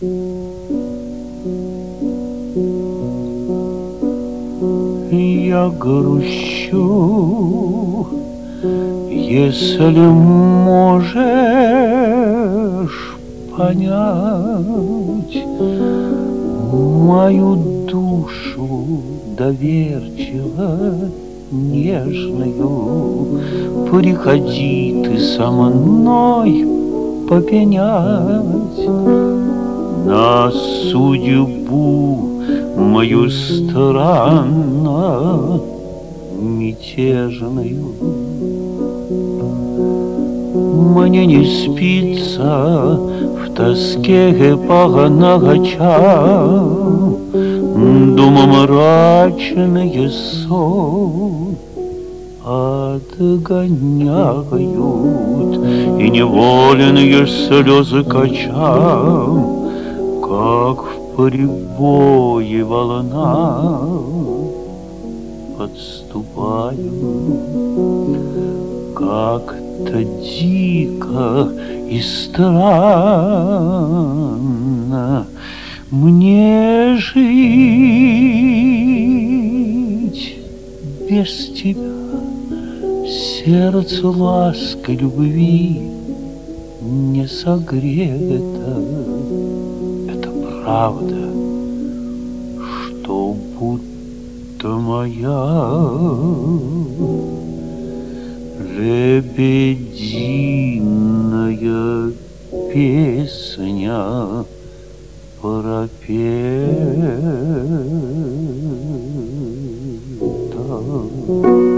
Я грущу, если можешь понять мою душу доверчиво нежную, приходи ты со мной попенять на судьбу мою странно мятежную. Мне не спится в тоске по ночам, думы мрачные сон отгоняют, и невольные слезы качам, как в прибое волна подступаю. Как-то дико и странно мне жить без тебя. Сердце лаской любви не согрето. Это правда, что будто моя лебединая песня пропета.